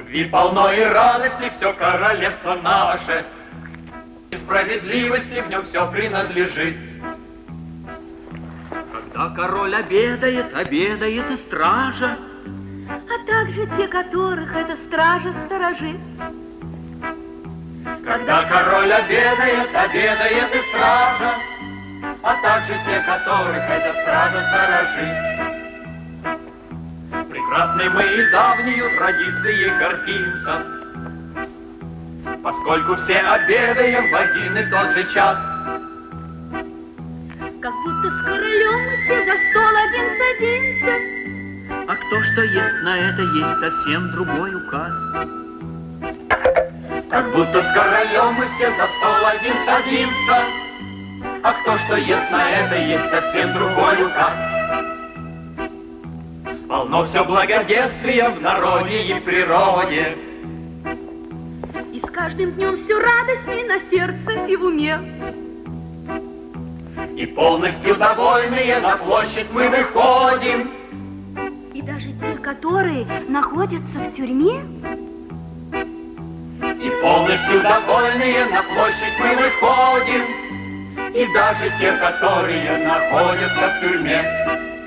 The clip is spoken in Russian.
Любви полно и радости все королевство наше, и справедливости в нем все принадлежит. Когда король обедает, обедает и стража, а также те, которых эта стража сторожит. Когда король обедает, обедает и стража, а также те, которых эта стража сторожит. Прекрасны мы и давнею традицией гордимся, поскольку все обедаем в один и тот же час. Как будто с королем мы все за стол один садимся. А кто что ест на это, есть совсем другой указ. Как будто с королем мы все за стол один садимся, а кто что ест на это, есть совсем другой указ. Полно все благоденствия в народе и природе, и с каждым днем все радостней на сердце и в уме. И полностью довольные на площадь мы выходим. И даже те, которые находятся в тюрьме. И полностью довольные на площадь мы выходим. И даже те, которые находятся в тюрьме.